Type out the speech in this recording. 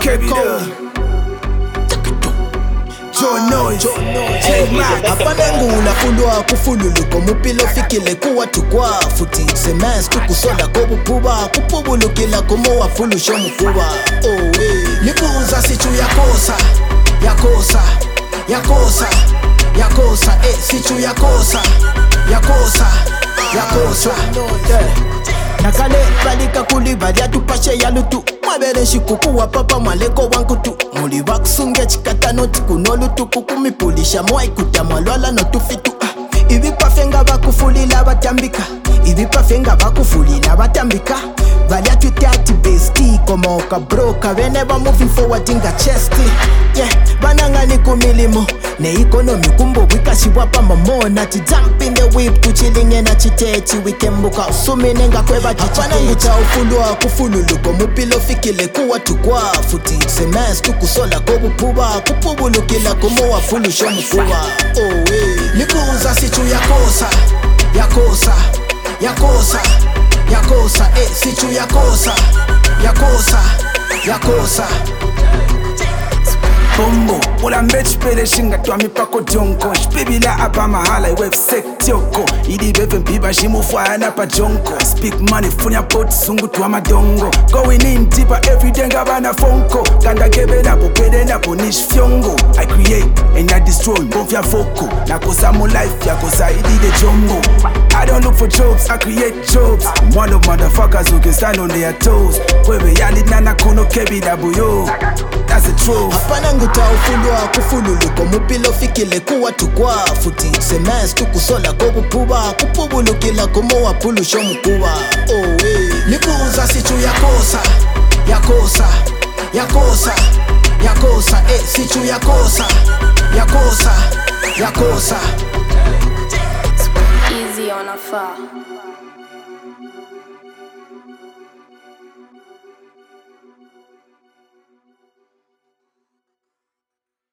Apanengula fulwa kufululuko mupilo fikile kuwa tukwa futi semens tukusola kobupuba kupubulukila komo wafulusho mukuba nikuuza sichu yakosa sichu yakosa nakale balika kulibali atupashe yalutu mwabere shikukuwa papa mwaleko wankutu muli wakusunge chikatano tikunolutu kukumipulisha mwai kutamwalwala notufitu ibipafenga bakufulila batambika bali atwitati besti komoka broka bene ba moving forward inga chesti banangani kumilimo ne economy kumbo wikashibwa pa mamona ti jump in the whip kuchilinge na chitechi wikembuka usuminenga kweba chichana ngucha ufulwa kufululuko mupilo fikile kuwa tukwa futi semens tukusola kobupuba kupubulukila komo wafulusho mukuba nikuuza sichu yakosa sichu yakosa Bombo, ula mbech pele shinga tuwa mipako jonko Shpibila apa mahala iwe fsek tioko Idi beve mbiba shimu fwaya na pa jonko Speak money funya pot sungu tuwa madongo Going in deeper everyday ngabana fonko Kanda gebe na po pede na po nish fyongo I create and I destroy bonfya foko Na kosa mo life ya kosa idi de jumbo I don't look for jobs, I create jobs I'm one of motherfuckers who can stand on their toes Kwebe yalid na nakono kebi da buyo That's the truth Apanenguta ufulwa kufululuko mupilo fikile kuwa tukwa futi semens tukusola kobupuba kupubulukila komo wapulusho mukuba nikuuza sichu yakosa sichu yakosa Easy on a far.